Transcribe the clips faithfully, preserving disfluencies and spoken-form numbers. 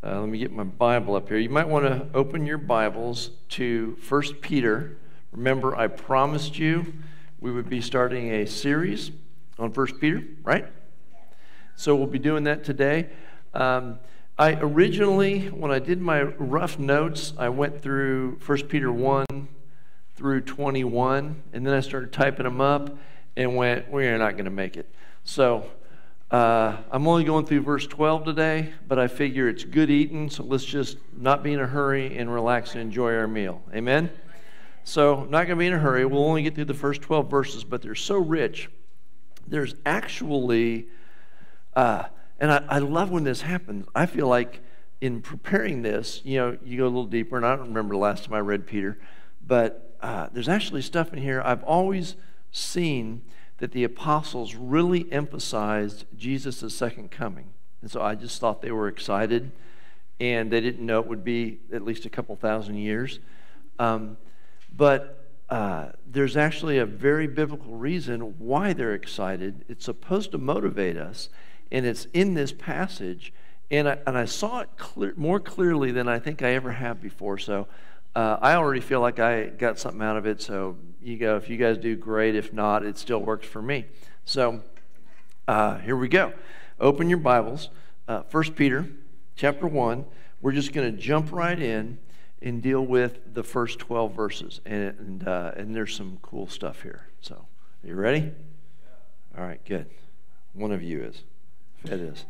Uh, let me get my Bible up here. You might want to open your Bibles to First Peter. Remember, I promised you we would be starting a series on First Peter, right? So we'll be doing that today. Um, I originally, when I did my rough notes, I went through First Peter one through twenty-one, and then I started typing them up and went, we're not going to make it. So uh, I'm only going through verse twelve today, but I figure it's good eating, so let's just not be in a hurry and relax and enjoy our meal. Amen? So I'm not going to be in a hurry. We'll only get through the first twelve verses, but they're so rich. There's actually, uh, and I, I love when this happens. I feel like in preparing this, you know, you go a little deeper, and I don't remember the last time I read Peter, but uh, there's actually stuff in here I've always seen that the apostles really emphasized Jesus' second coming. And so I just thought they were excited, and they didn't know it would be at least a couple thousand years. Um, but uh, there's actually a very biblical reason why they're excited. It's supposed to motivate us, and it's in this passage. And I, and I saw it clear, more clearly than I think I ever have before. So uh, I already feel like I got something out of it. So you go, if you guys do, great. If not, it still works for me. So uh, here we go. Open your Bibles. Uh, First Peter chapter one. We're just going to jump right in and deal with the first twelve verses. And, and, uh, and there's some cool stuff here. So are you ready? All right, good. One of you is. It is.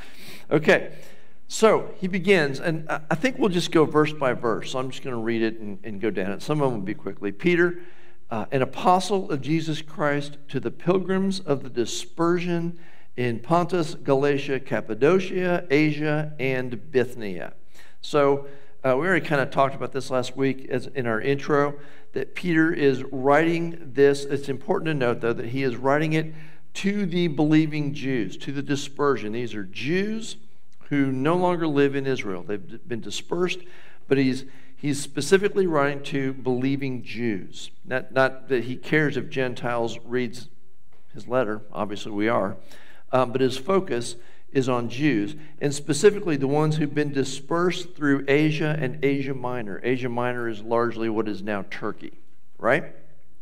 Okay. So he begins, and I think we'll just go verse by verse. So I'm just going to read it and, and go down it. Some of them will be quickly. Peter, uh, an apostle of Jesus Christ, to the pilgrims of the dispersion in Pontus, Galatia, Cappadocia, Asia, and Bithynia. So uh, we already kind of talked about this last week as in our intro, that Peter is writing this. It's important to note, though, that he is writing it to the believing Jews, to the dispersion. These are Jews who no longer live in Israel. They've been dispersed, but he's he's specifically writing to believing Jews. Not, not that he cares if Gentiles reads his letter. Obviously we are. Um, but his focus is on Jews, and specifically the ones who've been dispersed through Asia and Asia Minor. Asia Minor is largely what is now Turkey, right?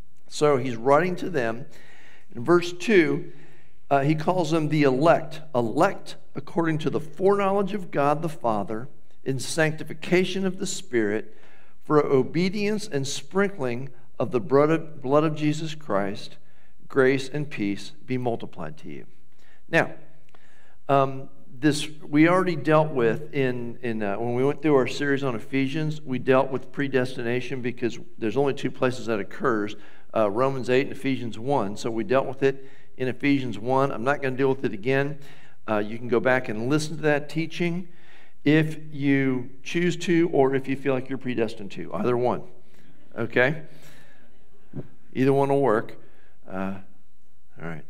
So he's writing to them. In verse two, uh, he calls them the elect. Elect according to the foreknowledge of God the Father, in sanctification of the Spirit, for obedience and sprinkling of the blood of, blood of Jesus Christ, grace and peace be multiplied to you. Now, um, this we already dealt with in, in uh, when we went through our series on Ephesians. We dealt with predestination because there's only two places that occurs, uh, Romans eight and Ephesians one. So we dealt with it in Ephesians one. I'm not going to deal with it again. Uh, you can go back and listen to that teaching if you choose to, or if you feel like you're predestined to. Either one. Okay? Either one will work. Uh, all right.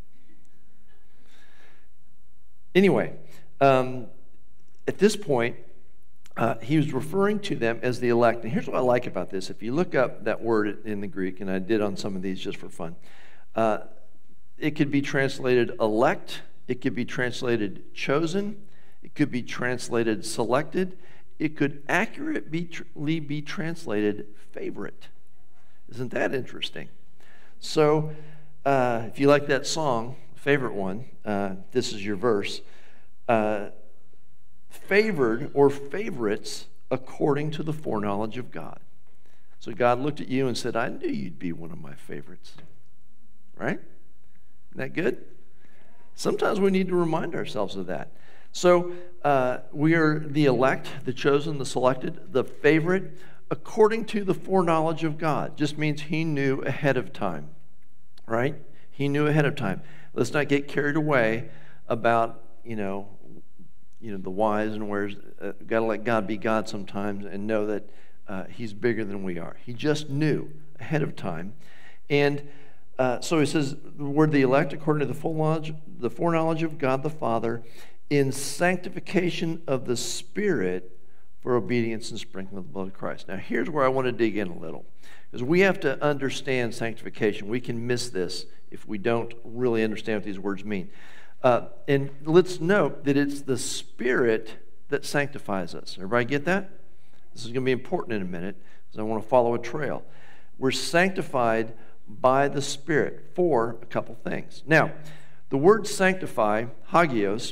Anyway, um, at this point, uh, he was referring to them as the elect. And here's what I like about this. If you look up that word in the Greek, and I did on some of these just for fun, uh, it could be translated elect. It could be translated chosen. It could be translated selected. It could accurately be translated favorite. Isn't that interesting? So uh, if you like that song, favorite one, uh, this is your verse. Uh, favored or favorites according to the foreknowledge of God. So God looked at you and said, I knew you'd be one of my favorites. Right? Isn't that good? Sometimes we need to remind ourselves of that. So uh, we are the elect, the chosen, the selected, the favorite, according to the foreknowledge of God. Just means he knew ahead of time, right? He knew ahead of time. Let's not get carried away about, you know, you know the whys and wheres. Uh, got to let God be God sometimes and know that uh, he's bigger than we are. He just knew ahead of time. And Uh, so he says, we're the elect according to the full knowledge, the foreknowledge of God the Father, in sanctification of the Spirit for obedience and sprinkling of the blood of Christ. Now, here's where I want to dig in a little, because we have to understand sanctification. We can miss this if we don't really understand what these words mean. Uh, and let's note that it's the Spirit that sanctifies us. Everybody get that? This is going to be important in a minute because I want to follow a trail. We're sanctified by the Spirit for a couple things. Now, the word sanctify, hagios,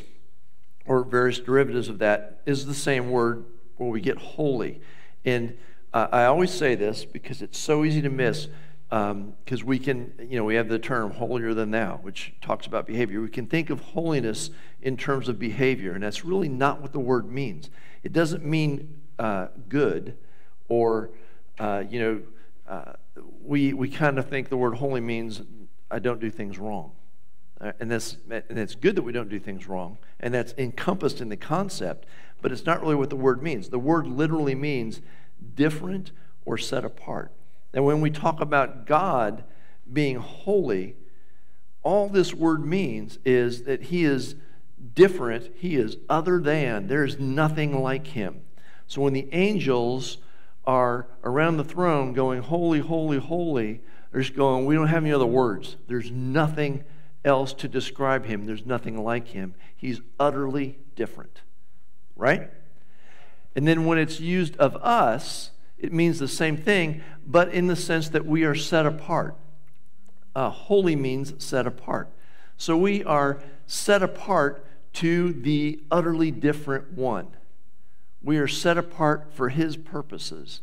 or various derivatives of that, is the same word where we get holy. And uh, I always say this because it's so easy to miss, because um, we can, you know, we have the term holier than thou, which talks about behavior. We can think of holiness in terms of behavior, and that's really not what the word means. It doesn't mean uh, good, or, uh, you know, uh, we, we kind of think the word holy means I don't do things wrong. Uh, and, that's, and it's good that we don't do things wrong, and that's encompassed in the concept, but it's not really what the word means. The word literally means different or set apart. And when we talk about God being holy, all this word means is that He is different, He is other than, there's nothing like Him. So when the angels are around the throne going, holy, holy, holy, they're just going, we don't have any other words. There's nothing else to describe Him. There's nothing like Him. He's utterly different, right? And then when it's used of us, it means the same thing, but in the sense that we are set apart. Uh, holy means set apart. So we are set apart to the utterly different one. We are set apart for His purposes.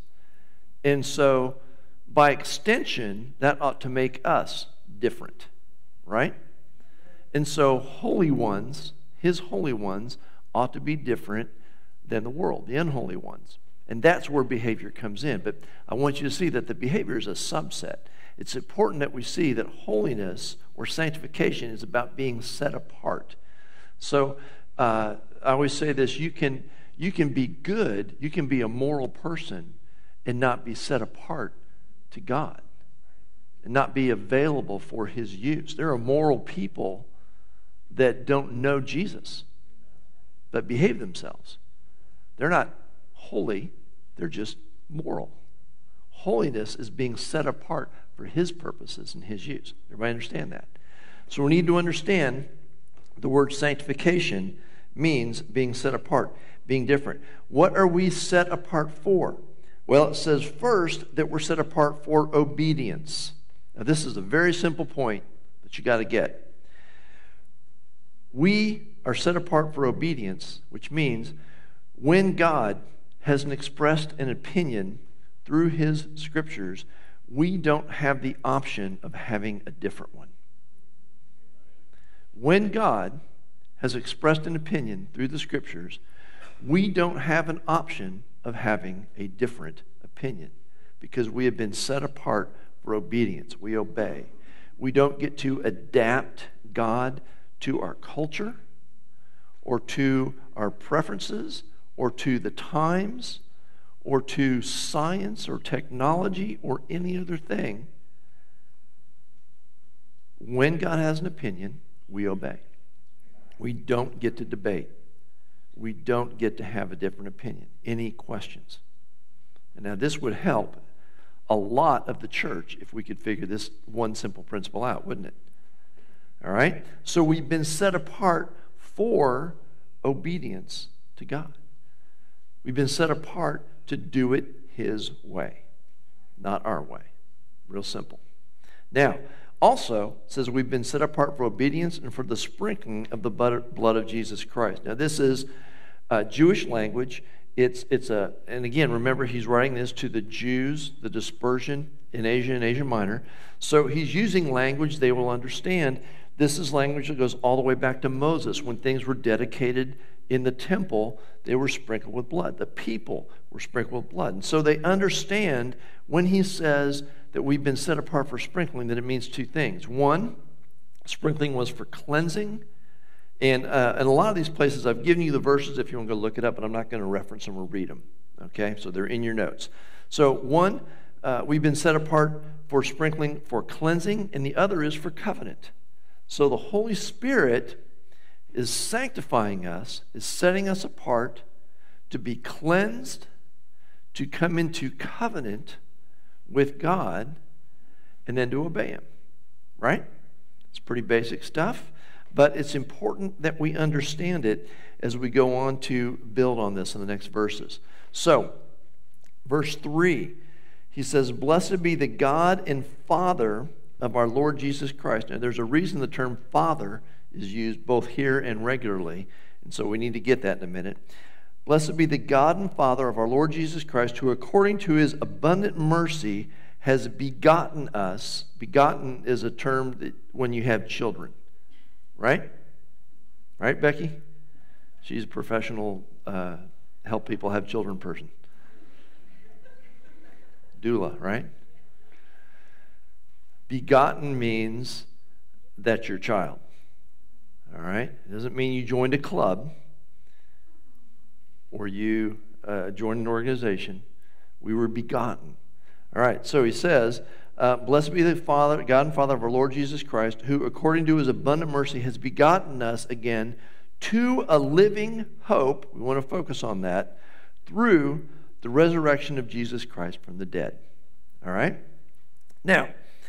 And so, by extension, that ought to make us different, right? And so, holy ones, His holy ones, ought to be different than the world, the unholy ones. And that's where behavior comes in. But I want you to see that the behavior is a subset. It's important that we see that holiness or sanctification is about being set apart. So uh, I always say this, you can, you can be good, you can be a moral person and not be set apart to God and not be available for His use. There are moral people that don't know Jesus but behave themselves. They're not holy, they're just moral. Holiness is being set apart for His purposes and His use. Everybody understand that? So we need to understand the word sanctification means being set apart, being different. What are we set apart for? Well, it says first that we're set apart for obedience. Now, this is a very simple point that you got to get. We are set apart for obedience, which means when God hasn't expressed an opinion through His scriptures, we don't have the option of having a different one. When God has expressed an opinion through the scriptures, we don't have an option of having a different opinion because we have been set apart for obedience. We obey. We don't get to adapt God to our culture or to our preferences or to the times, or to science or technology or any other thing. When God has an opinion, we obey. We don't get to debate. We don't get to have a different opinion. Any questions? And now this would help a lot of the church if we could figure this one simple principle out, wouldn't it? All right? So we've been set apart for obedience to God. We've been set apart to do it His way, not our way. Real simple. Now, also, it says we've been set apart for obedience and for the sprinkling of the blood of Jesus Christ. Now, this is uh, Jewish language. It's, it's a, and again, remember, he's writing this to the Jews, the dispersion in Asia and Asia Minor. So he's using language they will understand. This is language that goes all the way back to Moses when things were dedicated in the temple. They were sprinkled with blood. The people were sprinkled with blood. And so they understand when he says that we've been set apart for sprinkling, that it means two things. One, sprinkling was for cleansing. And uh, in a lot of these places, I've given you the verses if you want to go look it up, but I'm not going to reference them or read them. Okay? So they're in your notes. So one, uh, we've been set apart for sprinkling for cleansing, and the other is for covenant. So the Holy Spirit is sanctifying us, is setting us apart to be cleansed, to come into covenant with God, and then to obey Him. Right? It's pretty basic stuff. but it's important that we understand it as we go on to build on this in the next verses. So, verse three, he says, "Blessed be the God and Father of our Lord Jesus Christ." Now, there's a reason the term Father is used both here and regularly, and so we need to get that in a minute. "Blessed be the God and Father of our Lord Jesus Christ, who according to his abundant mercy has begotten us." Begotten is a term that when you have children, right? Right, Becky? She's a professional uh, help people have children person. Doula, right? Begotten means that's your child. All right? It doesn't mean you joined a club or you uh, joined an organization. We were begotten. All right, so he says, uh, "Blessed be the Father, God and Father of our Lord Jesus Christ, who according to his abundant mercy has begotten us again to a living hope," we want to focus on that, "through the resurrection of Jesus Christ from the dead." All right? Now,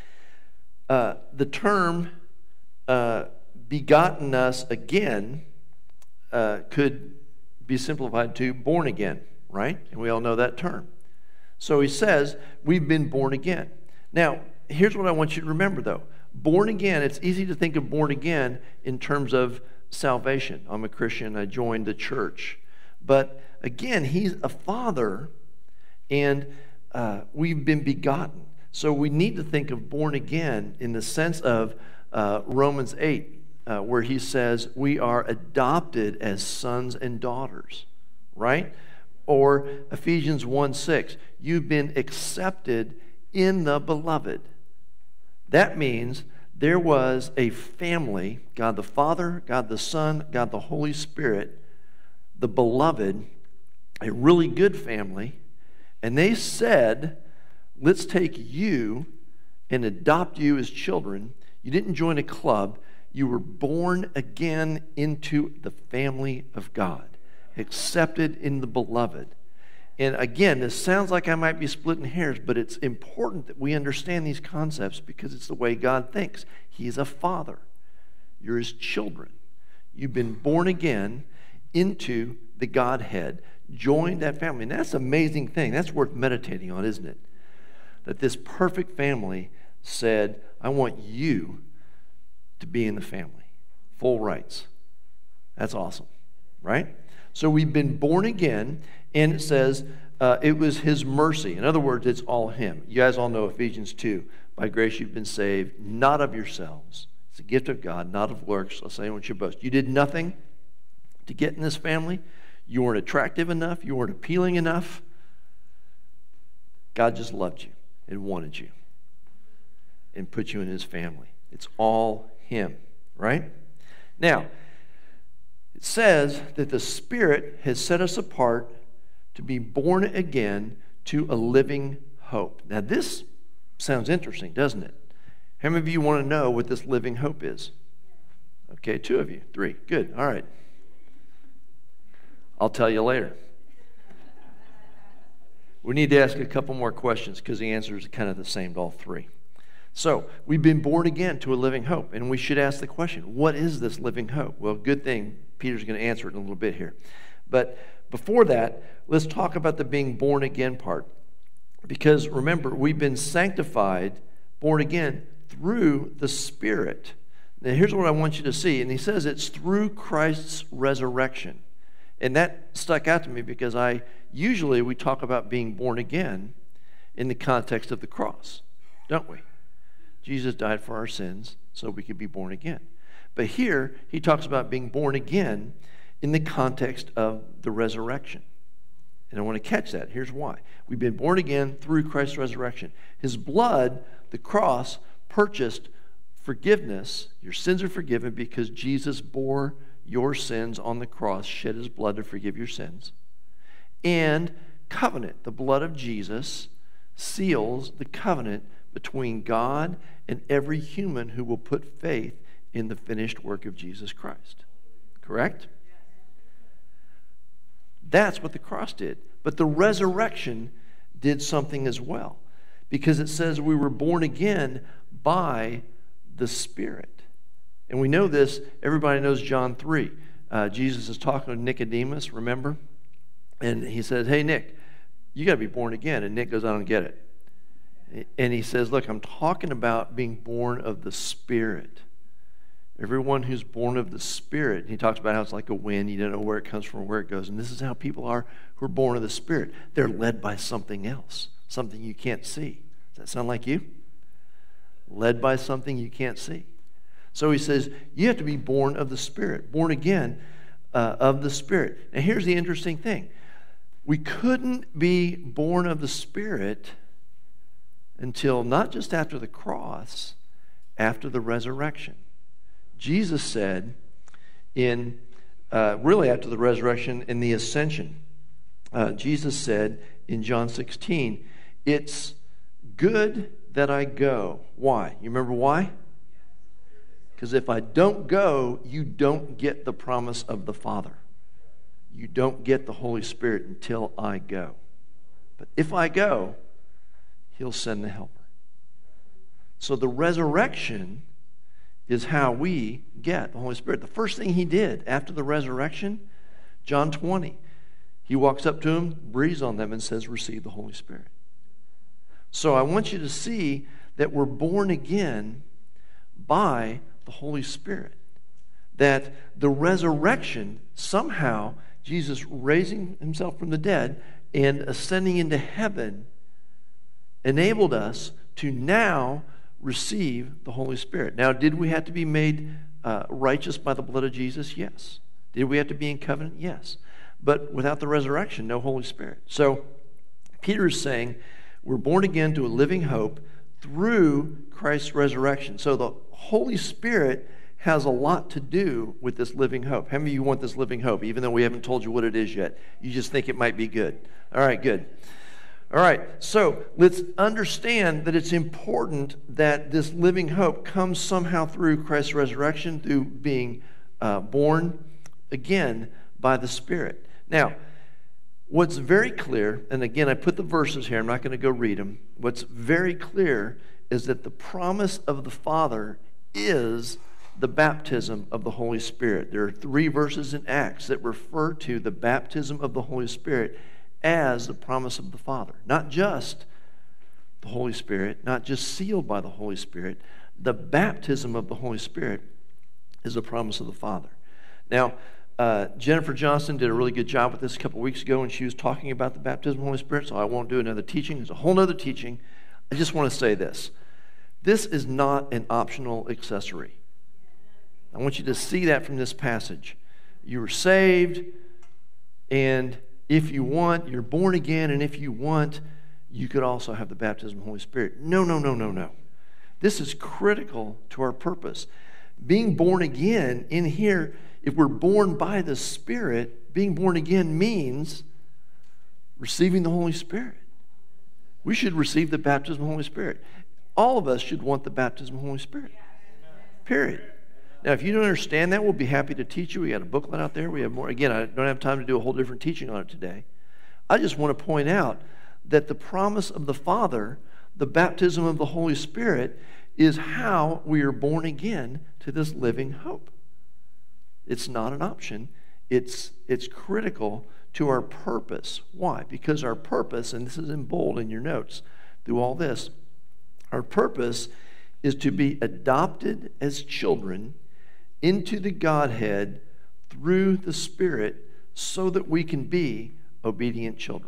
uh, the term uh, begotten us again uh, could be simplified to born again, right? And we all know that term. So he says, we've been born again. Now, here's what I want you to remember, though. Born again, it's easy to think of born again in terms of salvation. I'm a Christian, I joined the church. But again, he's a father, and uh, we've been begotten. So we need to think of born again in the sense of uh, Romans eight, uh, where he says we are adopted as sons and daughters, right? Or Ephesians one six, you've been accepted in the beloved. That means there was a family, God the Father, God the Son, God the Holy Spirit, the beloved, a really good family, and they said, let's take you and adopt you as children. You didn't join a club. You were born again into the family of God, accepted in the beloved. And again, this sounds like I might be splitting hairs, but it's important that we understand these concepts because it's the way God thinks. He's a father. You're his children. You've been born again into the Godhead, joined that family. And that's an amazing thing. That's worth meditating on, isn't it? That this perfect family said, I want you to be in the family. Full rights. That's awesome, right? So we've been born again, and it says uh, it was his mercy. In other words, it's all him. You guys all know Ephesians two. By grace you've been saved, not of yourselves. It's a gift of God, not of works, lest anyone should boast. You did nothing to get in this family. You weren't attractive enough. You weren't appealing enough. God just loved you and wanted you and put you in his family. It's all him, right? Now, it says that the Spirit has set us apart to be born again to a living hope. Now, this sounds interesting, doesn't it? How many of you want to know what this living hope is? Okay, two of you. Three. Good. All right. I'll tell you later. We need to ask a couple more questions because the answers are kind of the same to all three. So, we've been born again to a living hope, and we should ask the question, what is this living hope? Well, good thing Peter's going to answer it in a little bit here. But before that, let's talk about the being born again part. Because remember, we've been sanctified, born again, through the Spirit. Now, here's what I want you to see. And he says it's through Christ's resurrection. And that stuck out to me because I usually we talk about being born again in the context of the cross, don't we? Jesus died for our sins so we could be born again. But here, he talks about being born again in the context of the resurrection. And I want to catch that. Here's why. We've been born again through Christ's resurrection. His blood, the cross, purchased forgiveness. Your sins are forgiven because Jesus bore your sins on the cross, shed his blood to forgive your sins. And covenant, the blood of Jesus, seals the covenant between God and every human who will put faith in the finished work of Jesus Christ. Correct? That's what the cross did. But the resurrection did something as well. Because it says we were born again by the Spirit. And we know this, everybody knows John three. Uh, Jesus is talking to Nicodemus, remember? And he says, hey, Nick, you got to be born again. And Nick goes, I don't get it. And he says, look, I'm talking about being born of the Spirit. Everyone who's born of the Spirit, and he talks about how it's like a wind. You don't know where it comes from or where it goes. And this is how people are who are born of the Spirit. They're led by something else, something you can't see. Does that sound like you? Led by something you can't see. So he says, you have to be born of the Spirit, born again uh, of the Spirit. Now here's the interesting thing. We couldn't be born of the Spirit until not just after the cross, after the resurrection. Jesus said in, uh, really after the resurrection and the ascension, uh, Jesus said in John sixteen, it's good that I go. Why? You remember why? Because if I don't go, you don't get the promise of the Father. You don't get the Holy Spirit until I go. But if I go, He'll send the Helper. So the resurrection is how we get the Holy Spirit. The first thing He did after the resurrection, John twenty, He walks up to them, breathes on them, and says, receive the Holy Spirit. So I want you to see that we're born again by the Holy Spirit. That the resurrection, somehow, Jesus raising Himself from the dead and ascending into heaven, enabled us to now receive the Holy Spirit. Now, did we have to be made uh, righteous by the blood of Jesus? Yes. Did we have to be in covenant? Yes. But without the resurrection, no Holy Spirit. So, Peter is saying we're born again to a living hope through Christ's resurrection. So the Holy Spirit has a lot to do with this living hope. How many of you want this living hope, even though we haven't told you what it is yet? You just think it might be good. All right, good. All right, so let's understand that it's important that this living hope comes somehow through Christ's resurrection, through being uh, born again by the Spirit. Now, what's very clear, and again, I put the verses here, I'm not going to go read them. What's very clear is that the promise of the Father is the baptism of the Holy Spirit. There are three verses in Acts that refer to the baptism of the Holy Spirit as the promise of the Father. Not just the Holy Spirit, not just sealed by the Holy Spirit. The baptism of the Holy Spirit is the promise of the Father. Now, uh, Jennifer Johnson did a really good job with this a couple weeks ago when she was talking about the baptism of the Holy Spirit, so I won't do another teaching. There's a whole other teaching. I just want to say this. This is not an optional accessory. I want you to see that from this passage. You were saved, and if you want, you're born again, and if you want, you could also have the baptism of the Holy Spirit. No, no, no, no, no. This is critical to our purpose. Being born again in here, if we're born by the Spirit, being born again means receiving the Holy Spirit. We should receive the baptism of the Holy Spirit. All of us should want the baptism of the Holy Spirit. Period. Now, if you don't understand that, we'll be happy to teach you. We got a booklet out there. We have more. Again, I don't have time to do a whole different teaching on it today. I just want to point out that the promise of the Father, the baptism of the Holy Spirit, is how we are born again to this living hope. It's not an option. It's, it's critical to our purpose. Why? Because our purpose, and this is in bold in your notes through all this, our purpose is to be adopted as children into the Godhead through the Spirit so that we can be obedient children.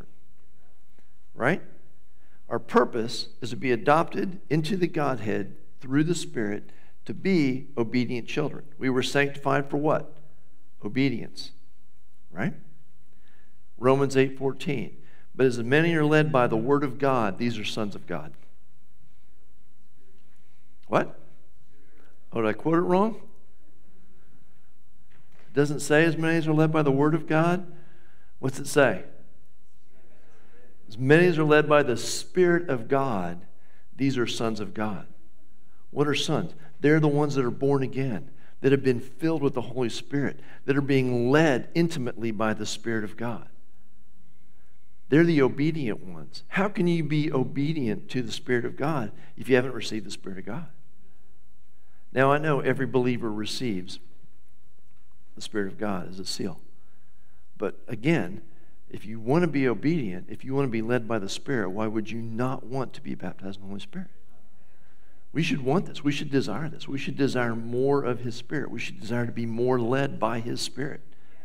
Right? Our purpose is to be adopted into the Godhead through the Spirit to be obedient children. We were sanctified for what? Obedience. Right? Romans eight fourteen. But as many are led by the word of God, these are sons of God. What? Oh, did I quote it wrong? It doesn't say as many as are led by the word of God. What's it say? As many as are led by the Spirit of God, these are sons of God. What are sons? They're the ones that are born again, that have been filled with the Holy Spirit, that are being led intimately by the Spirit of God. They're the obedient ones. How can you be obedient to the Spirit of God if you haven't received the Spirit of God? Now, I know every believer receives the Spirit of God as a seal. But again, if you want to be obedient, if you want to be led by the Spirit, why would you not want to be baptized in the Holy Spirit? We should want this. We should desire this. We should desire more of His Spirit. We should desire to be more led by His Spirit.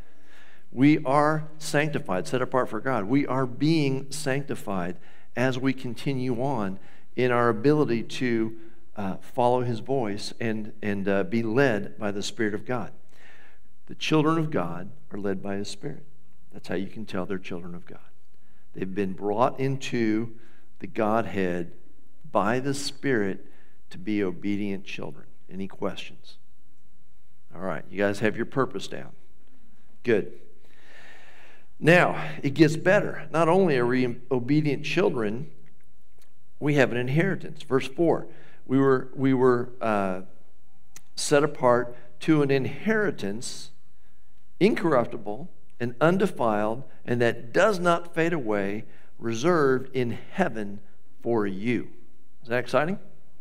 We are sanctified, set apart for God. We are being sanctified as we continue on in our ability to uh, follow His voice and, and uh, be led by the Spirit of God. The children of God are led by His Spirit. That's how you can tell they're children of God. They've been brought into the Godhead by the Spirit to be obedient children. Any questions? All right, you guys have your purpose down. Good. Now, it gets better. Not only are we obedient children, we have an inheritance. Verse four, we were, we were uh, set apart to an inheritance, incorruptible and undefiled, and that does not fade away, reserved in heaven for you. Is that exciting?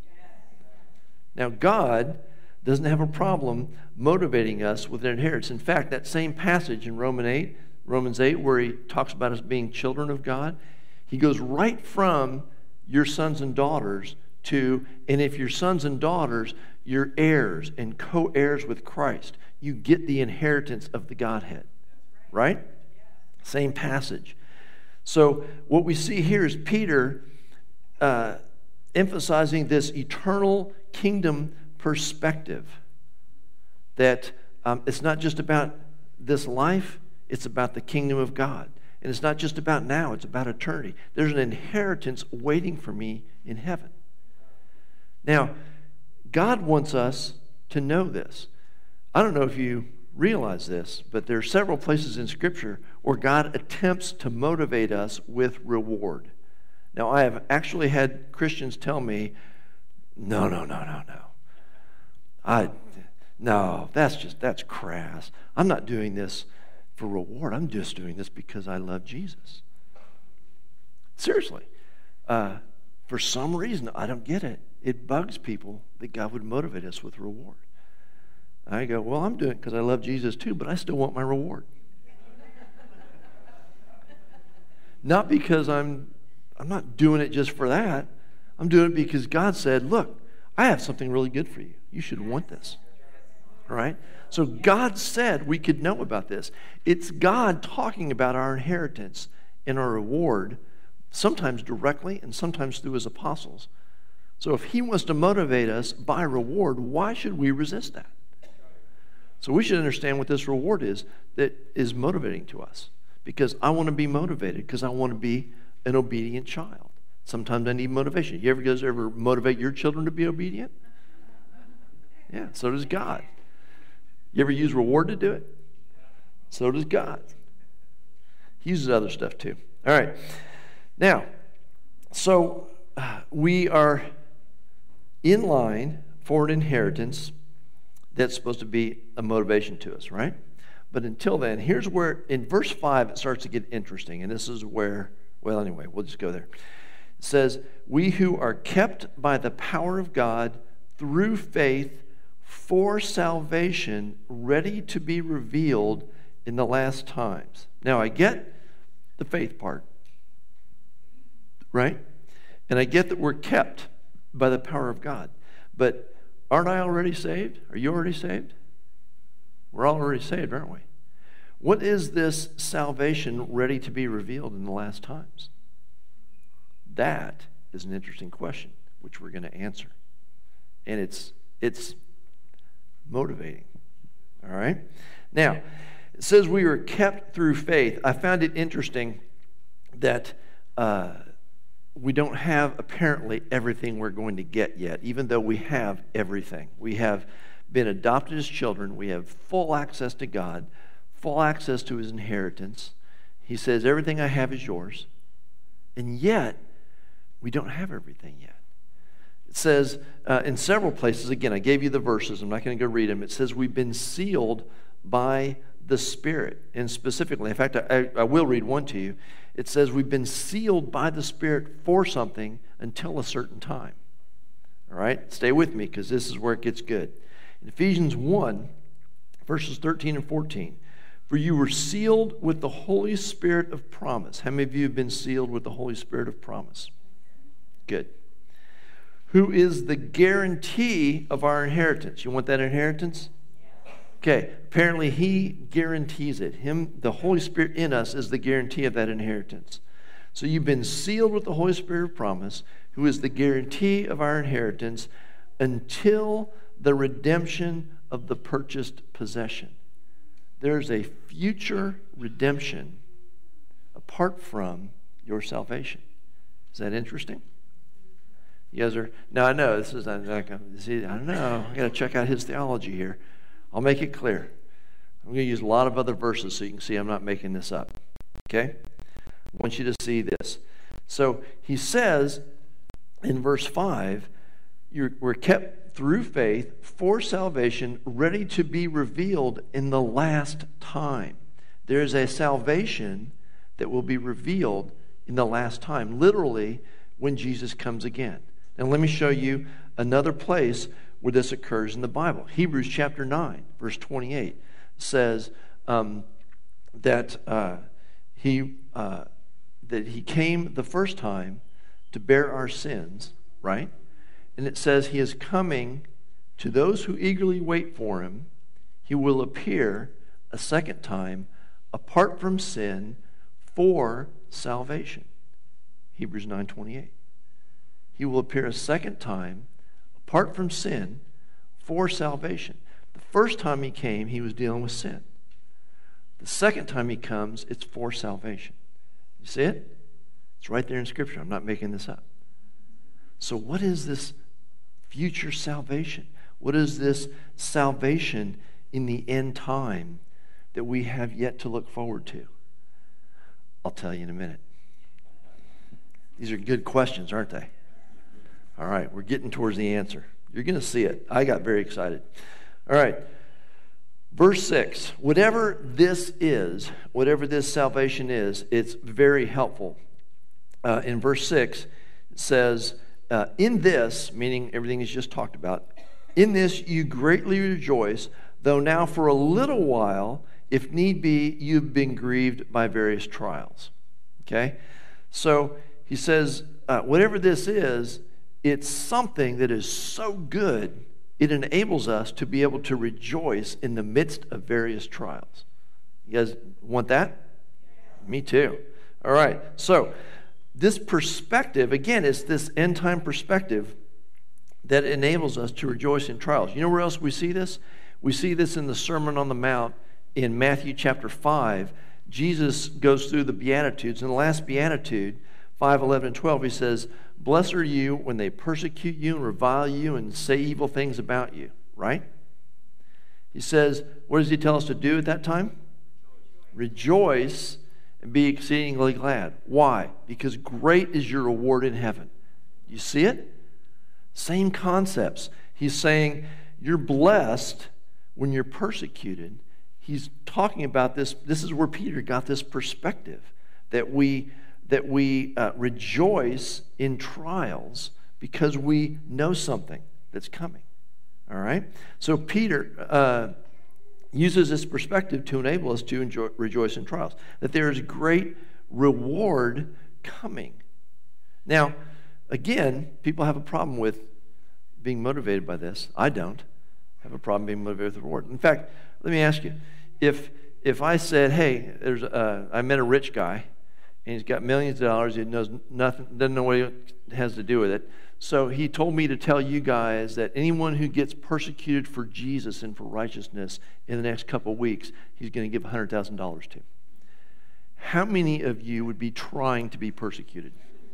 Now, God doesn't have a problem motivating us with an inheritance. In fact, that same passage in Romans eight, Romans eight, where he talks about us being children of God, he goes right from your sons and daughters to, and if you're sons and daughters, you're heirs and co-heirs with Christ. You get the inheritance of the Godhead. Right? Same passage. So what we see here is Peter uh, emphasizing this eternal kingdom perspective, that um, it's not just about this life, it's about the kingdom of God. And it's not just about now, it's about eternity. There's an inheritance waiting for me in heaven. Now, God wants us to know this. I don't know if you realize this, but there are several places in Scripture where God attempts to motivate us with reward. Now, I have actually had Christians tell me, no, no, no, no, no. I, no, that's just, that's crass. I'm not doing this for reward. I'm just doing this because I love Jesus. Seriously. Uh, for some reason, I don't get it. It bugs people that God would motivate us with reward. I go, well, I'm doing it because I love Jesus too, but I still want my reward. Not because I'm, I'm not doing it just for that. I'm doing it because God said, look, I have something really good for you. You should want this. All right? So God said we could know about this. It's God talking about our inheritance and our reward, sometimes directly and sometimes through His apostles. So if He wants to motivate us by reward, why should we resist that? So we should understand what this reward is that is motivating to us. Because I want to be motivated, because I want to be an obedient child. Sometimes I need motivation. You ever guys ever motivate your children to be obedient? Yeah, so does God. You ever use reward to do it? So does God. He uses other stuff too. All right. Now, so uh, we are in line for an inheritance that's supposed to be a motivation to us, right? But until then, here's where, in verse five, it starts to get interesting. And this is where, well, anyway, we'll just go there. It says, we who are kept by the power of God through faith for salvation, ready to be revealed in the last times. Now, I get the faith part, right? And I get that we're kept by the power of God. But aren't I already saved? Are you already saved? We're all already saved, aren't we? What is this salvation ready to be revealed in the last times? That is an interesting question, which we're going to answer. And it's it's motivating. All right? Now, it says we were kept through faith. I found it interesting that uh, we don't have apparently everything we're going to get yet, even though we have everything. We have been adopted as children. We have full access to God, full access to His inheritance. He says, everything I have is yours. And yet, we don't have everything yet. It says uh, in several places, again, I gave you the verses. I'm not going to go read them. It says we've been sealed by the Spirit. And specifically, in fact, I, I will read one to you. It says we've been sealed by the Spirit for something until a certain time. All right? Stay with me because this is where it gets good. In Ephesians one, verses thirteen and fourteen, for you were sealed with the Holy Spirit of promise. How many of you have been sealed with the Holy Spirit of promise? Good. Who is the guarantee of our inheritance? You want that inheritance? Okay, apparently he guarantees it. Him, the Holy Spirit in us is the guarantee of that inheritance. So you've been sealed with the Holy Spirit of promise, who is the guarantee of our inheritance until the redemption of the purchased possession. There's a future redemption apart from your salvation. Is that interesting? You guys are, now I know, this is, I'm not gonna, see, I don't know, I got to check out his theology here. I'll make it clear. I'm going to use a lot of other verses so you can see I'm not making this up. Okay? I want you to see this. So he says in verse five, you're, we're kept through faith for salvation, ready to be revealed in the last time. There's a salvation that will be revealed in the last time, literally when Jesus comes again. Now let me show you another place where this occurs in the Bible. Hebrews chapter nine, verse twenty-eight says um, that uh, he uh, that he came the first time to bear our sins, right? And it says he is coming to those who eagerly wait for him. He will appear a second time apart from sin for salvation. Hebrews nine twenty-eight. He will appear a second time apart from sin for salvation. The first time he came, he was dealing with sin. The second time he comes, it's for salvation. You see it? It's right there in Scripture. I'm not making this up. So what is this future salvation? What is this salvation in the end time that we have yet to look forward to? I'll tell you in a minute. These are good questions, aren't they? All right, we're getting towards the answer. You're going to see it. I got very excited. All right, verse six. Whatever this is, whatever this salvation is, it's very helpful. Uh, in verse six, it says, uh, in this, meaning everything he's just talked about, in this you greatly rejoice, though now for a little while, if need be, you've been grieved by various trials. Okay? So he says, uh, whatever this is, it's something that is so good, it enables us to be able to rejoice in the midst of various trials. You guys want that? Me too. All right. So this perspective, again, is this end-time perspective that enables us to rejoice in trials. You know where else we see this? We see this in the Sermon on the Mount in Matthew chapter five. Jesus goes through the Beatitudes. In the last Beatitude, five, eleven, and twelve, he says, blessed are you when they persecute you and revile you and say evil things about you, right? He says, what does he tell us to do at that time? Rejoice and be exceedingly glad. Why? Because great is your reward in heaven. You see it? Same concepts. He's saying you're blessed when you're persecuted. He's talking about this. This is where Peter got this perspective that we that we uh, rejoice in trials because we know something that's coming. All right? So Peter uh, uses this perspective to enable us to enjoy, rejoice in trials, that there is great reward coming. Now, again, people have a problem with being motivated by this. I don't have a problem being motivated with the reward. In fact, let me ask you, if if I said, hey, there's a, I met a rich guy, and he's got millions of dollars. He knows nothing, doesn't know what it has to do with it. So he told me to tell you guys that anyone who gets persecuted for Jesus and for righteousness in the next couple of weeks, he's going to give one hundred thousand dollars to. How many of you would be trying to be persecuted?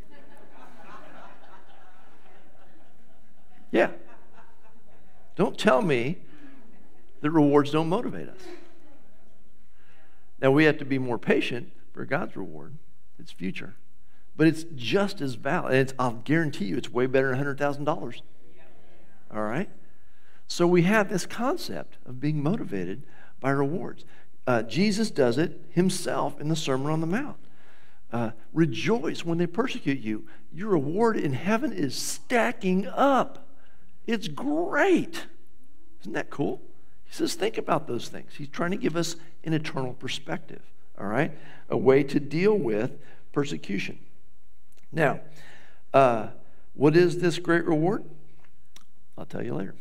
Yeah. Don't tell me that rewards don't motivate us. Now, we have to be more patient for God's reward. It's future. But it's just as valid. And it's, I'll guarantee you it's way better than one hundred thousand dollars. All right? So we have this concept of being motivated by rewards. Uh, Jesus does it himself in the Sermon on the Mount. Uh, rejoice when they persecute you. Your reward in heaven is stacking up. It's great. Isn't that cool? He says, think about those things. He's trying to give us an eternal perspective, all right? A way to deal with persecution. Now, uh, what is this great reward? I'll tell you later.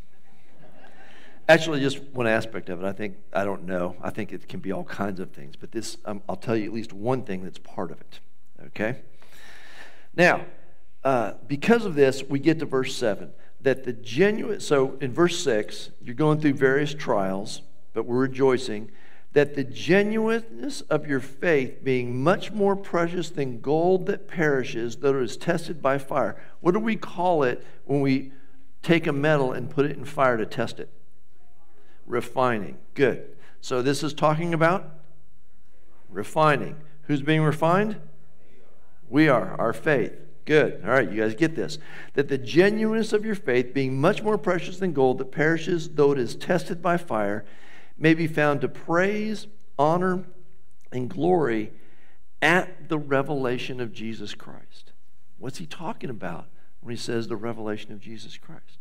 Actually, just one aspect of it. I think, I don't know. I think it can be all kinds of things. But this, um, I'll tell you at least one thing that's part of it, okay? Now, uh, because of this, we get to verse seven. That the genuine, so in verse six, you're going through various trials, but we're rejoicing that the genuineness of your faith being much more precious than gold that perishes, though it is tested by fire. What do we call it when we take a metal and put it in fire to test it? Refining. Good. So this is talking about refining. Who's being refined? We are, our faith. Good. All right, you guys get this. That the genuineness of your faith, being much more precious than gold that perishes, though it is tested by fire, may be found to praise, honor, and glory at the revelation of Jesus Christ. What's he talking about when he says the revelation of Jesus Christ?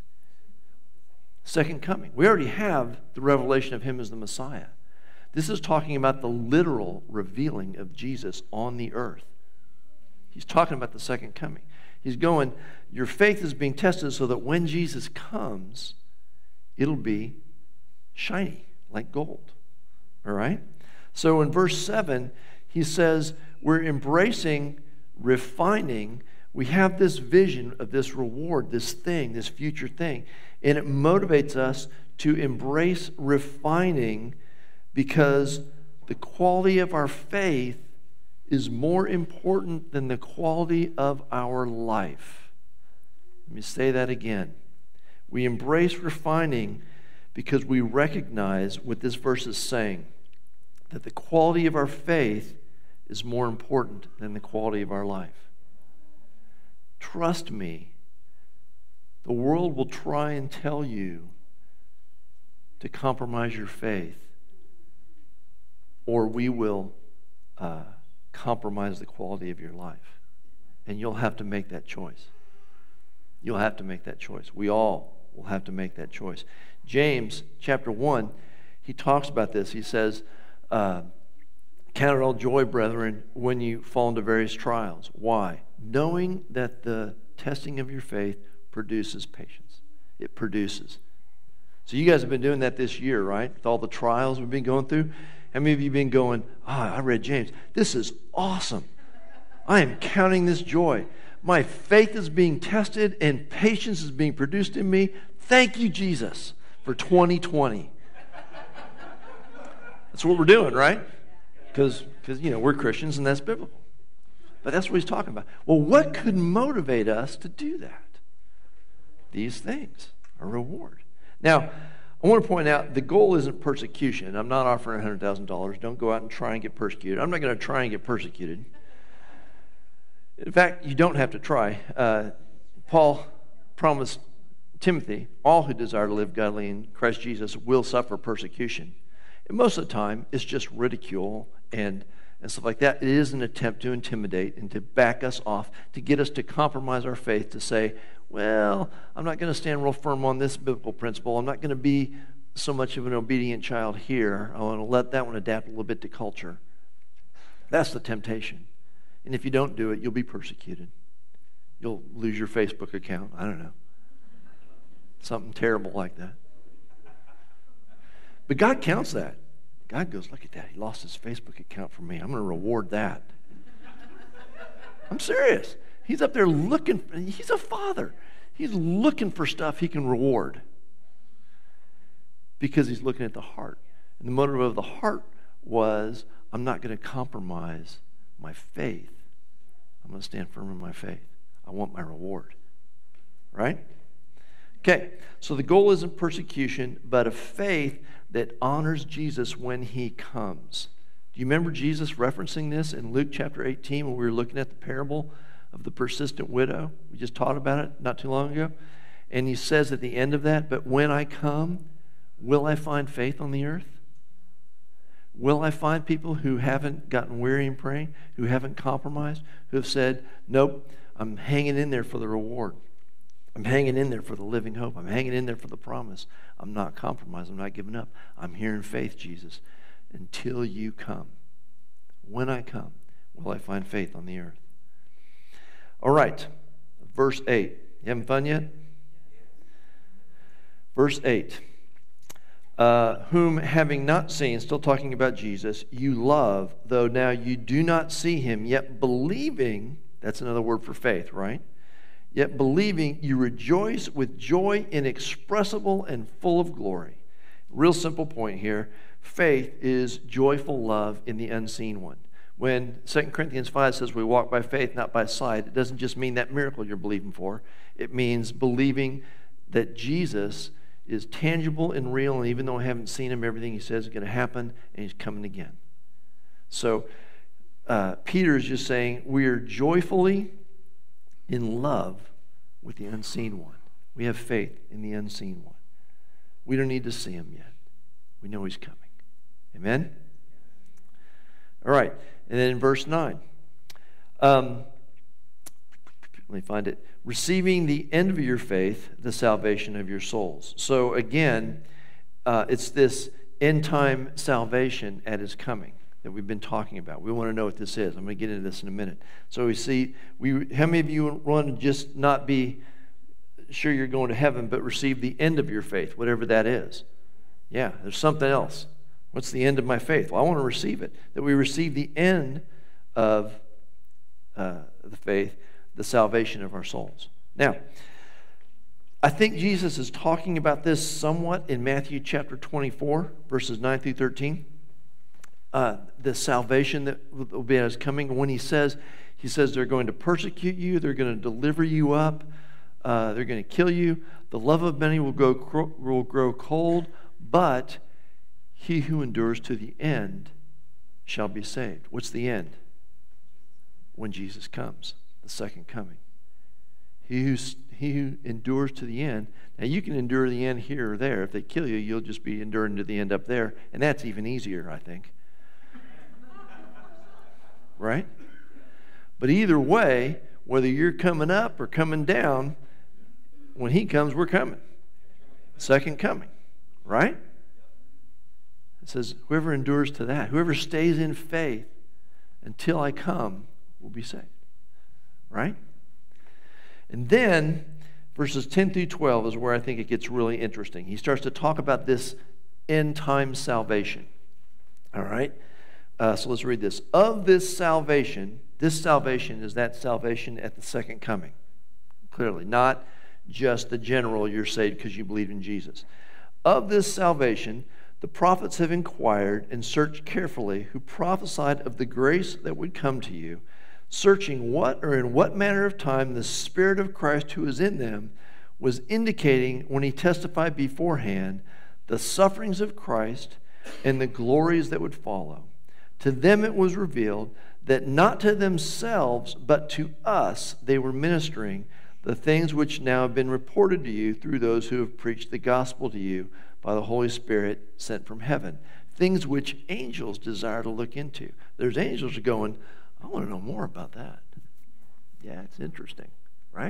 Second coming. We already have the revelation of him as the Messiah. This is talking about the literal revealing of Jesus on the earth. He's talking about the second coming. He's going, your faith is being tested so that when Jesus comes, it'll be shiny like gold. All right? So in verse seven, he says, we're embracing refining. We have this vision of this reward, this thing, this future thing. And it motivates us to embrace refining because the quality of our faith is more important than the quality of our life. Let me say that again. We embrace refining because we recognize what this verse is saying, that the quality of our faith is more important than the quality of our life. Trust me, the world will try and tell you to compromise your faith, or we will uh, compromise the quality of your life. And you'll have to make that choice. You'll have to make that choice. We all will have to make that choice. James chapter one, he talks about this. He says, uh, count it all joy, brethren, when you fall into various trials. Why? Knowing that the testing of your faith produces patience. It produces. So you guys have been doing that this year, right? With all the trials we've been going through. How many of you have been going, ah, oh, I read James. This is awesome. I am counting this joy. My faith is being tested and patience is being produced in me. Thank you, Jesus, for twenty twenty. That's what we're doing, right? Because, because you know, we're Christians and that's biblical. But that's what he's talking about. Well, what could motivate us to do that? These things, a reward. Now, I want to point out the goal isn't persecution. I'm not offering one hundred thousand dollars. Don't go out and try and get persecuted. I'm not going to try and get persecuted. In fact, you don't have to try. Uh, Paul promised Timothy, all who desire to live godly in Christ Jesus will suffer persecution. And most of the time, it's just ridicule and, and stuff like that. It is an attempt to intimidate and to back us off, to get us to compromise our faith, to say, well, I'm not going to stand real firm on this biblical principle. I'm not going to be so much of an obedient child here. I want to let that one adapt a little bit to culture. That's the temptation. And if you don't do it, you'll be persecuted. You'll lose your Facebook account. I don't know. Something terrible like that. But God counts that. God goes, look at that. He lost his Facebook account for me. I'm going to reward that. I'm serious. He's up there looking. He's a father. He's looking for stuff he can reward because he's looking at the heart. And the motive of the heart was, I'm not going to compromise my faith. I'm going to stand firm in my faith. I want my reward. Right? Okay, so the goal isn't persecution, but a faith that honors Jesus when he comes. Do you remember Jesus referencing this in Luke chapter eighteen when we were looking at the parable of the persistent widow? We just taught about it not too long ago. And he says at the end of that, but when I come, will I find faith on the earth? Will I find people who haven't gotten weary in praying, who haven't compromised, who have said, nope, I'm hanging in there for the reward? I'm hanging in there for the living hope. I'm hanging in there for the promise. I'm not compromised. I'm not giving up. I'm here in faith, Jesus, until you come. When I come, will I find faith on the earth? All right, verse eight. You having fun yet? Verse eight. Uh, whom having not seen, still talking about Jesus, you love, though now you do not see him, yet believing, that's another word for faith, right? Yet believing, you rejoice with joy inexpressible and full of glory. Real simple point here. Faith is joyful love in the unseen one. When Second Corinthians five says we walk by faith, not by sight, it doesn't just mean that miracle you're believing for. It means believing that Jesus is tangible and real, and even though I haven't seen him, everything he says is going to happen, and he's coming again. So uh, Peter is just saying we are joyfully in love with the unseen one. We have faith in the unseen one. We don't need to see him yet. We know he's coming. Amen? All right. And then in verse nine, um, let me find it. Receiving the end of your faith, the salvation of your souls. So again, uh, it's this end time salvation at his coming that we've been talking about. We want to know what this is. I'm going to get into this in a minute. So we see, we how many of you want to just not be sure you're going to heaven, but receive the end of your faith, whatever that is? Yeah, there's something else. What's the end of my faith? Well, I want to receive it. That we receive the end of uh, the faith, the salvation of our souls. Now, I think Jesus is talking about this somewhat in Matthew chapter twenty-four, verses nine through thirteen. Uh, the salvation that will be as coming. When he says, he says they're going to persecute you, they're going to deliver you up, uh, they're going to kill you. The love of many will grow, will grow cold, but he who endures to the end shall be saved. What's the end? When Jesus comes, the second coming. He who, he who endures to the end. Now you can endure the end here or there. If they kill you, you'll just be enduring to the end up there. And that's even easier, I think. Right? But either way, whether you're coming up or coming down, when he comes, we're coming. Second coming. Right? It says, whoever endures to that, whoever stays in faith until I come will be saved. Right? And then verses ten through twelve is where I think it gets really interesting. He starts to talk about this end time salvation. All right? Uh, so let's read this. Of this salvation, this salvation is that salvation at the second coming. Clearly, not just the general you're saved because you believe in Jesus. Of this salvation, the prophets have inquired and searched carefully, who prophesied of the grace that would come to you, searching what or in what manner of time the Spirit of Christ who is in them was indicating when he testified beforehand the sufferings of Christ and the glories that would follow. To them it was revealed that not to themselves, but to us they were ministering the things which now have been reported to you through those who have preached the gospel to you by the Holy Spirit sent from heaven. Things which angels desire to look into. There's angels going, I want to know more about that. Yeah, it's interesting, right?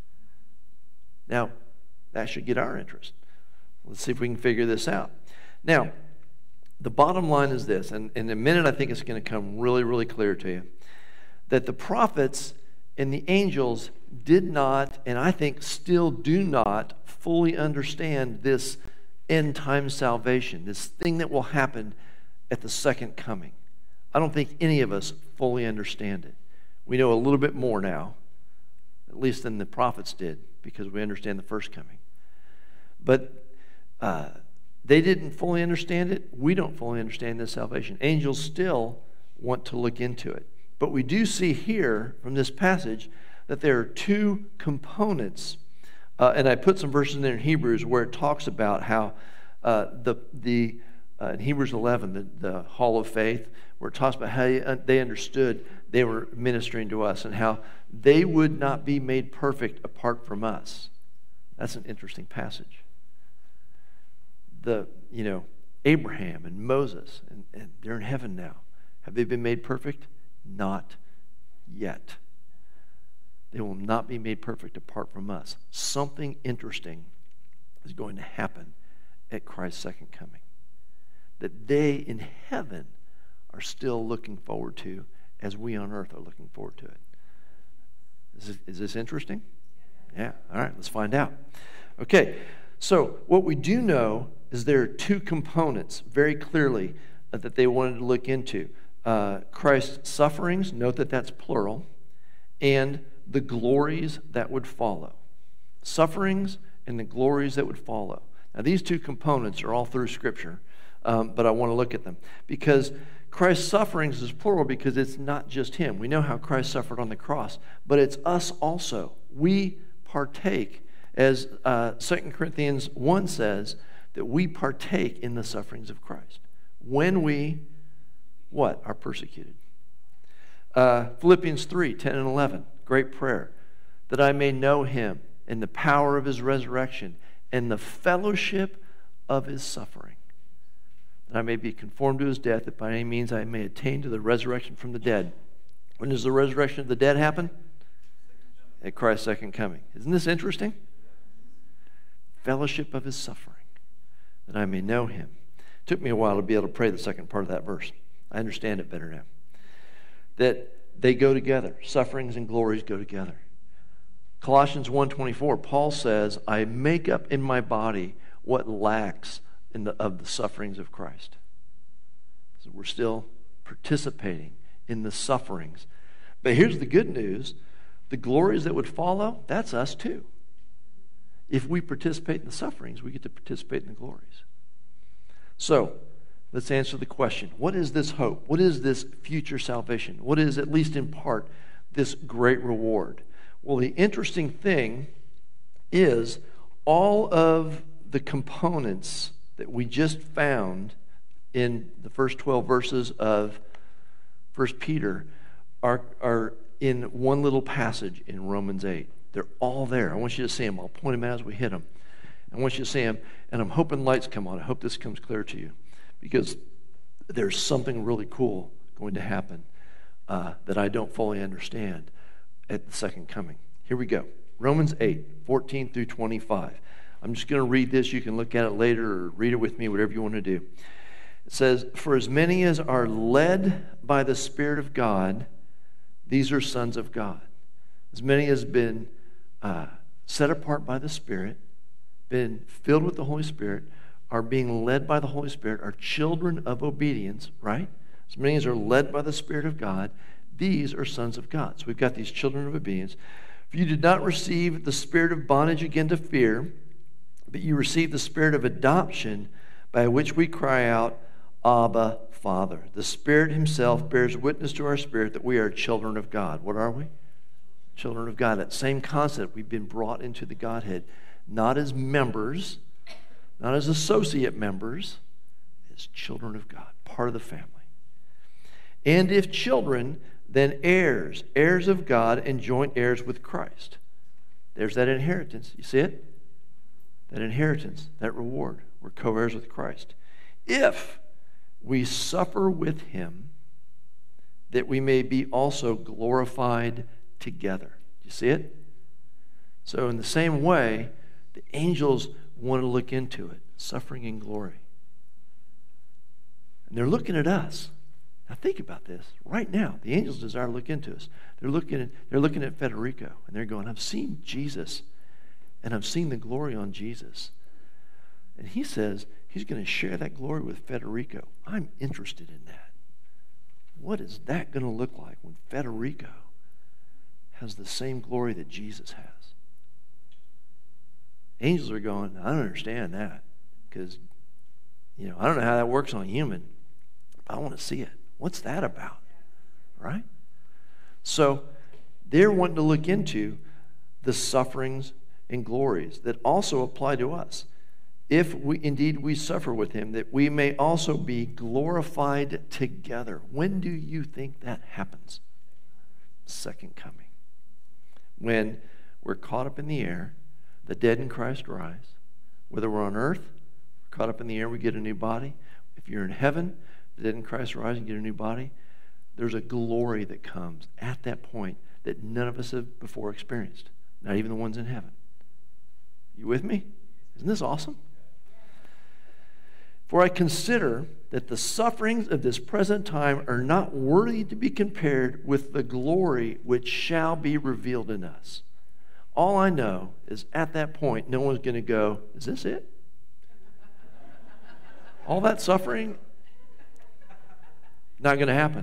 Now, that should get our interest. Let's see if we can figure this out. Now, the bottom line is this, and in a minute I think it's going to come really, really clear to you, that the prophets and the angels did not, and I think still do not, fully understand this end-time salvation, this thing that will happen at the second coming. I don't think any of us fully understand it. We know a little bit more now, at least than the prophets did, because we understand the first coming. But uh, they didn't fully understand it. We don't fully understand this salvation. Angels still want to look into it. But we do see here from this passage that there are two components. Uh, and I put some verses in there in Hebrews where it talks about how uh, the, the uh, in Hebrews eleven, the, the hall of faith, where it talks about how they understood they were ministering to us and how they would not be made perfect apart from us. That's an interesting passage. The, you know, Abraham and Moses, and, and they're in heaven now. Have they been made perfect? Not yet. they will not be made perfect apart from us. Something interesting is going to happen at Christ's second coming that they in heaven are still looking forward to as we on earth are looking forward to it. Is this, is this interesting? Yeah. All right, let's find out. Okay, so what we do know is there are two components very clearly uh, that they wanted to look into. Uh, Christ's sufferings, note that that's plural, and the glories that would follow. Sufferings and the glories that would follow. Now, these two components are all through Scripture, um, but I want to look at them. Because Christ's sufferings is plural because it's not just him. We know how Christ suffered on the cross, but it's us also. We partake, as uh, Second Corinthians one says, that we partake in the sufferings of Christ. When we, what? Are persecuted. Uh, Philippians three, ten and eleven, great prayer. That I may know him and the power of his resurrection and the fellowship of his suffering. That I may be conformed to his death, that by any means I may attain to the resurrection from the dead. When does the resurrection of the dead happen? At Christ's second coming. Isn't this interesting? Fellowship of his suffering, that I may know him. It took me a while to be able to pray the second part of that verse. I understand it better now. That they go together. Sufferings and glories go together. Colossians one twenty-four, Paul says, I make up in my body what lacks in the, of the sufferings of Christ. So we're still participating in the sufferings. But here's the good news. The glories that would follow, that's us too. If we participate in the sufferings, we get to participate in the glories. So, let's answer the question. What is this hope? What is this future salvation? What is, at least in part, this great reward? Well, the interesting thing is all of the components that we just found in the first twelve verses of First Peter are, are in one little passage in Romans eight. They're all there. I want you to see them. I'll point them out as we hit them. I want you to see them, and I'm hoping lights come on. I hope this comes clear to you, because there's something really cool going to happen uh, that I don't fully understand at the second coming. Here we go. Romans eight, fourteen through twenty-five. I'm just going to read this. You can look at it later or read it with me, whatever you want to do. It says, for as many as are led by the Spirit of God, these are sons of God. As many as have been uh, set apart by the Spirit, been filled with the Holy Spirit, are being led by the Holy Spirit, are children of obedience, right? As many as are led by the Spirit of God, these are sons of God. So we've got these children of obedience. For you did not receive the spirit of bondage again to fear, but you received the spirit of adoption, by which we cry out, Abba, Father. The Spirit himself bears witness to our spirit that we are children of God. What are we? Children of God. That same concept. We've been brought into the Godhead, not as members, not as associate members, as children of God, part of the family. And if children, then heirs, heirs of God and joint heirs with Christ. There's that inheritance. You see it? That inheritance, that reward. We're co-heirs with Christ. If we suffer with him, that we may be also glorified together. Do you see it? So in the same way, the angels want to look into it, suffering and glory. And they're looking at us. Now think about this. Right now, the angels desire to look into us. They're looking at, they're looking at Federico, and they're going, I've seen Jesus, and I've seen the glory on Jesus. And he says he's going to share that glory with Federico. I'm interested in that. What is that going to look like when Federico has the same glory that Jesus has? Angels are going, I don't understand that, because, you know, I don't know how that works on human, but I want to see it. What's that about? Right? So they're wanting to look into the sufferings and glories that also apply to us. If we indeed we suffer with him, that we may also be glorified together. When do you think that happens? Second coming. When we're caught up in the air, the dead in Christ rise. Whether we're on earth, we're caught up in the air, we get a new body. If you're in heaven, the dead in Christ rise and get a new body. There's a glory that comes at that point that none of us have before experienced, not even the ones in heaven. You with me? Isn't this awesome? For I consider that the sufferings of this present time are not worthy to be compared with the glory which shall be revealed in us. All I know is at that point, no one's going to go, is this it? All that suffering? Not going to happen.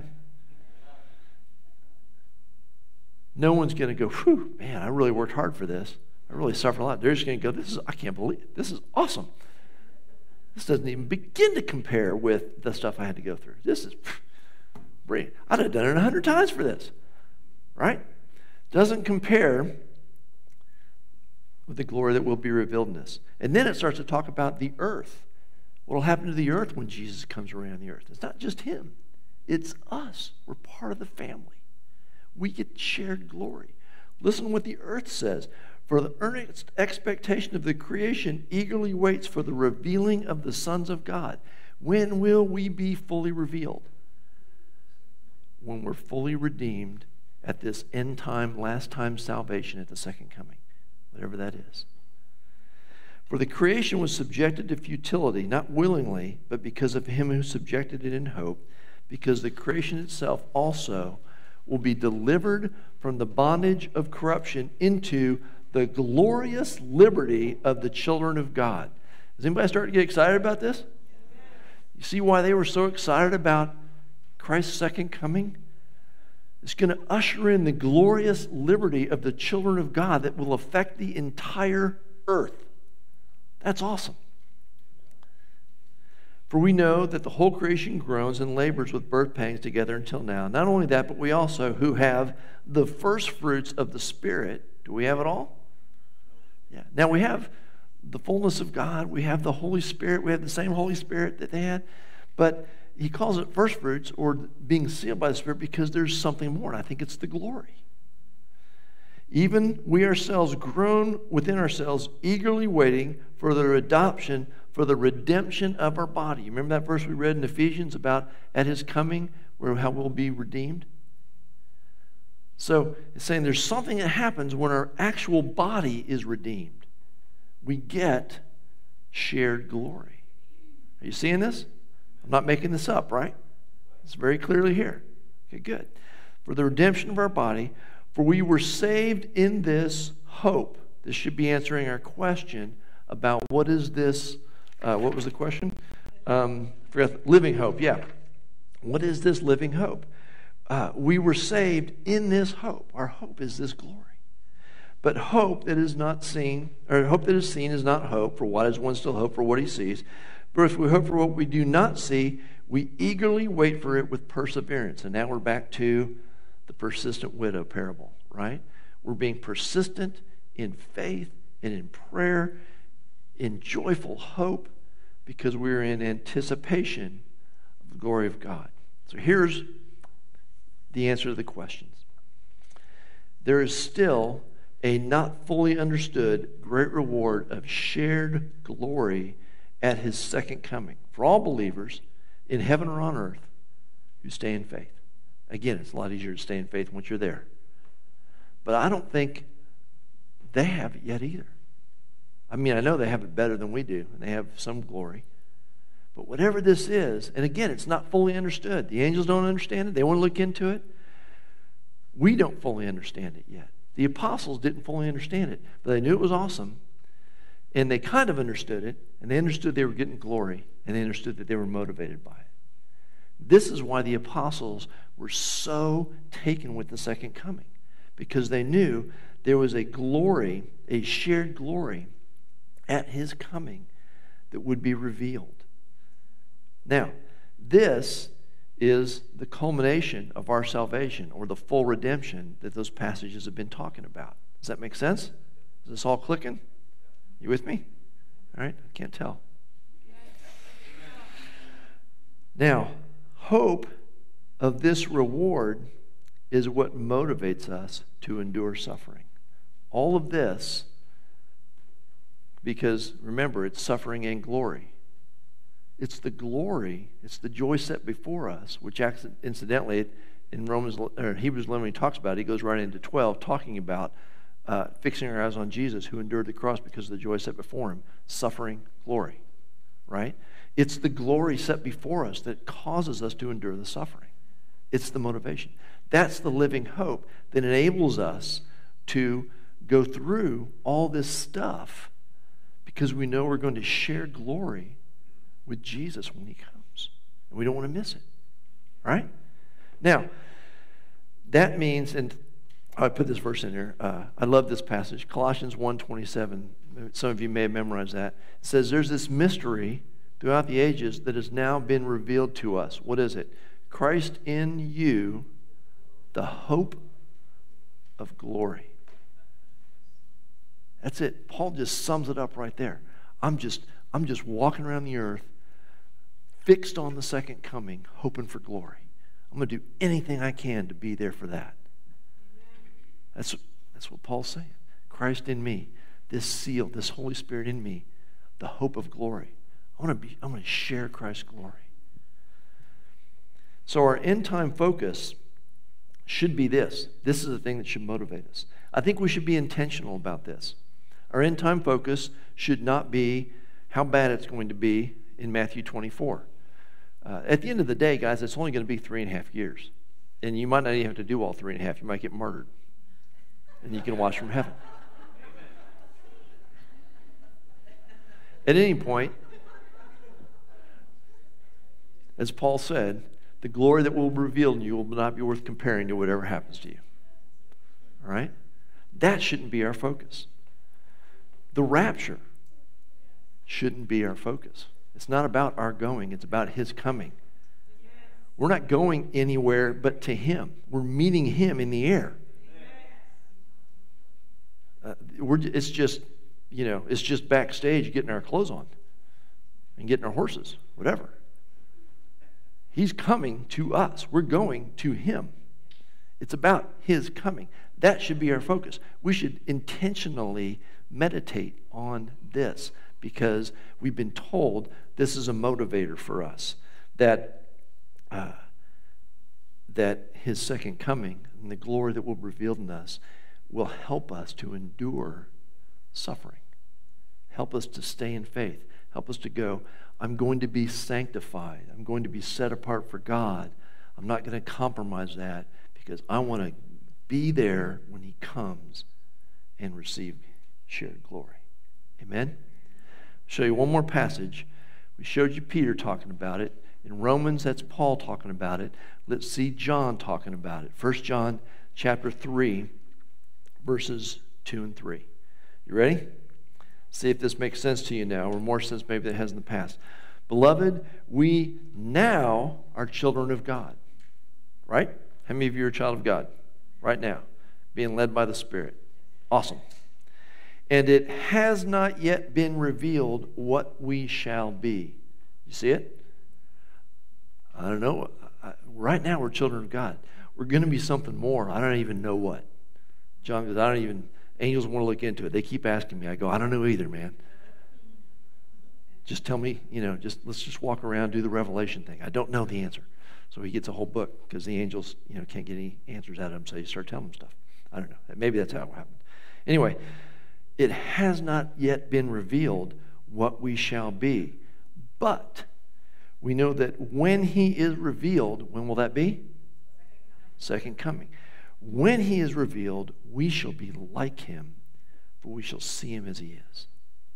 No one's going to go, whew, man, I really worked hard for this. I really suffered a lot. They're just going to go, this is, I can't believe it. This is awesome. This doesn't even begin to compare with the stuff I had to go through. This is brilliant. I'd have done it a hundred times for this, right? Doesn't compare with the glory that will be revealed in us. And then it starts to talk about the earth. What will happen to the earth when Jesus comes around the earth? It's not just him. It's us. We're part of the family. We get shared glory. Listen to what the earth says. For the earnest expectation of the creation eagerly waits for the revealing of the sons of God. When will we be fully revealed? When we're fully redeemed at this end time, last time salvation at the second coming. Whatever that is. For the creation was subjected to futility, not willingly, but because of him who subjected it in hope, because the creation itself also will be delivered from the bondage of corruption into the glorious liberty of the children of God. Is anybody starting to get excited about this? You see why they were so excited about Christ's second coming? It's going to usher in the glorious liberty of the children of God that will affect the entire earth. That's awesome. For we know that the whole creation groans and labors with birth pangs together until now. Not only that, but we also who have the first fruits of the Spirit. Do we have it all? Yeah. Now we have the fullness of God. We have the Holy Spirit. We have the same Holy Spirit that they had. But he calls it first fruits or being sealed by the Spirit because there's something more. And I think it's the glory. Even we ourselves groan within ourselves, eagerly waiting for the adoption, for the redemption of our body. You remember that verse we read in Ephesians about at his coming, where how we'll be redeemed? So it's saying there's something that happens when our actual body is redeemed. We get shared glory. Are you seeing this? I'm not making this up, right? It's very clearly here. Okay, good. For the redemption of our body, for we were saved in this hope. This should be answering our question about what is this, uh, what was the question? Um, forgot, living hope, yeah. What is this living hope? Uh, we were saved in this hope. Our hope is this glory. But hope that is not seen, or hope that is seen is not hope, for why does one still hope for what he sees? For if we hope for what we do not see, we eagerly wait for it with perseverance. And now we're back to the persistent widow parable, right? We're being persistent in faith and in prayer, in joyful hope, because we're in anticipation of the glory of God. So here's the answer to the questions. There is still a not fully understood great reward of shared glory at his second coming for all believers in heaven or on earth who stay in faith. Again, it's a lot easier to stay in faith once you're there. But I don't think they have it yet either. I mean, I know they have it better than we do, and they have some glory. But whatever this is, and again, it's not fully understood. The angels don't understand it. They want to look into it. We don't fully understand it yet. The apostles didn't fully understand it, but they knew it was awesome, and they kind of understood it, and they understood they were getting glory, and they understood that they were motivated by it. This is why the apostles were so taken with the second coming, because they knew there was a glory, a shared glory at his coming that would be revealed. Now, this is the culmination of our salvation, or the full redemption that those passages have been talking about. Does that make sense? Is this all clicking? You with me? All right, I can't tell. Now, hope of this reward is what motivates us to endure suffering. All of this, because remember, it's suffering and glory. It's the glory, it's the joy set before us, which incidentally, in Romans or Hebrews eleven, when he talks about it, he goes right into twelve, talking about uh, fixing our eyes on Jesus, who endured the cross because of the joy set before him, suffering glory, right? It's the glory set before us that causes us to endure the suffering. It's the motivation. That's the living hope that enables us to go through all this stuff because we know we're going to share glory with Jesus when he comes. And we don't want to miss it. Right? Now, that means, and I put this verse in here. Uh, I love this passage. Colossians one twenty-seven. Some of you may have memorized that. It says, there's this mystery throughout the ages that has now been revealed to us. What is it? Christ in you, the hope of glory. That's it. Paul just sums it up right there. I'm just, I'm just walking around the earth, fixed on the second coming, hoping for glory. I'm going to do anything I can to be there for that. That's, that's what Paul's saying. Christ in me, this seal, this Holy Spirit in me, the hope of glory. I want to be, I'm going to share Christ's glory. So our end time focus should be this. This is the thing that should motivate us. I think we should be intentional about this. Our end time focus should not be how bad it's going to be in Matthew twenty-four. Uh, at the end of the day, guys, it's only going to be three and a half years. And you might not even have to do all three and a half. You might get murdered. And you can watch from heaven. At any point, as Paul said, the glory that will be revealed in you will not be worth comparing to whatever happens to you. All right? That shouldn't be our focus. The rapture shouldn't be our focus. It's not about our going. It's about his coming. We're not going anywhere but to him. We're meeting him in the air. Uh, we're, it's just, you know, it's just backstage getting our clothes on and getting our horses, whatever. He's coming to us. We're going to him. It's about his coming. That should be our focus. We should intentionally meditate on this because we've been told this is a motivator for us, that, uh, that his second coming and the glory that will be revealed in us will help us to endure suffering, help us to stay in faith, help us to go, I'm going to be sanctified. I'm going to be set apart for God. I'm not going to compromise that because I want to be there when he comes and receive shared glory. Amen? I'll show you one more passage. We showed you Peter talking about it. In Romans, that's Paul talking about it. Let's see John talking about it. First John chapter three, verses two and three. You ready? See if this makes sense to you now, or more sense maybe than it has in the past. Beloved, we now are children of God. Right? How many of you are a child of God? Right now. Being led by the Spirit. Awesome. And it has not yet been revealed what we shall be. You see it? I don't know. Right now we're children of God. We're going to be something more. I don't even know what. John goes, I don't even... Angels want to look into it. They keep asking me. I go, I don't know either, man. Just tell me, you know, just let's just walk around, do the revelation thing. I don't know the answer. So he gets a whole book because the angels, you know, can't get any answers out of him, so you start telling them stuff. I don't know. Maybe that's how it happened. Anyway, it has not yet been revealed what we shall be. But we know that when he is revealed, when will that be? Second coming. When he is revealed, we shall be like him, for we shall see him as he is.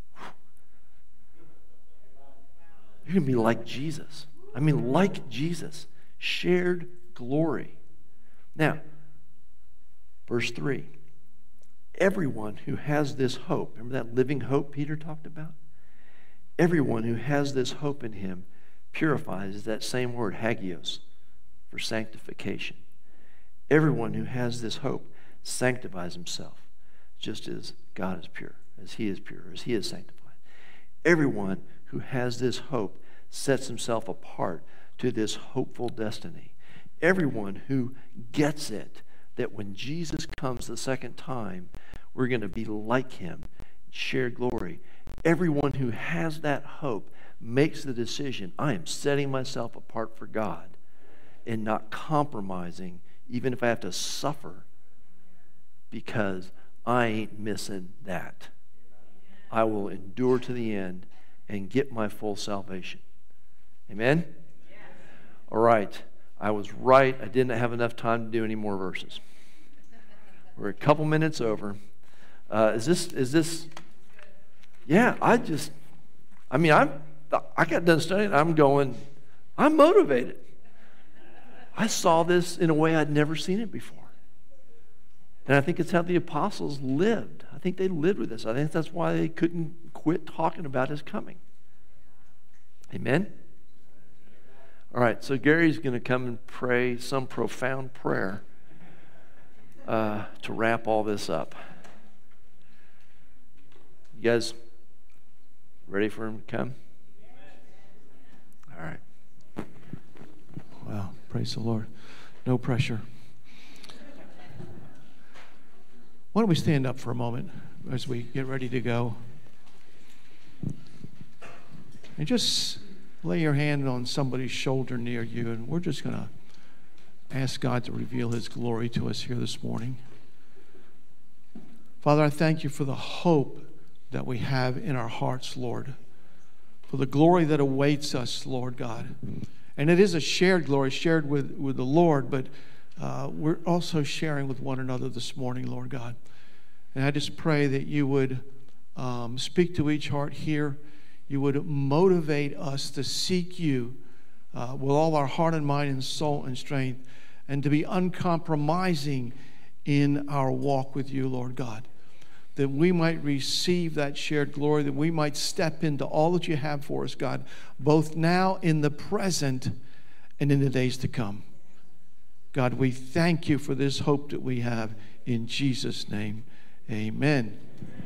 You're going to be like Jesus. I mean, like Jesus. Shared glory. Now, verse three. Everyone who has this hope, remember that living hope Peter talked about? Everyone who has this hope in him purifies, is that same word, hagios, for sanctification. Everyone who has this hope sanctifies himself, just as God is pure, as he is pure, as he is sanctified. Everyone who has this hope sets himself apart to this hopeful destiny. Everyone who gets it, that when Jesus comes the second time, we're going to be like him, share glory. Everyone who has that hope makes the decision, I am setting myself apart for God. and not compromising, even if I have to suffer, because I ain't missing that. I will endure to the end and get my full salvation. Amen? Yes. All right. I was right. I didn't have enough time to do any more verses. We're a couple minutes over. Uh, is this, is this, yeah, I just, I mean, I'm, I got done studying. I'm going, I'm motivated. I saw this in a way I'd never seen it before. And I think it's how the apostles lived. I think they lived with this. I think that's why they couldn't quit talking about his coming. Amen? All right, so Gary's going to come and pray some profound prayer uh, to wrap all this up. You guys ready for him to come? All right. Well, praise the Lord. No pressure. Why don't we stand up for a moment as we get ready to go? And just lay your hand on somebody's shoulder near you, and we're just going to ask God to reveal his glory to us here this morning. Father, I thank you for the hope that we have in our hearts, Lord, for the glory that awaits us, Lord God. And it is a shared glory, shared with, with the Lord, but uh, we're also sharing with one another this morning, Lord God. And I just pray that you would um, speak to each heart here. You would motivate us to seek you uh, with all our heart and mind and soul and strength, and to be uncompromising in our walk with you, Lord God, that we might receive that shared glory, that we might step into all that you have for us, God, both now in the present and in the days to come. God, we thank you for this hope that we have in Jesus' name. Amen.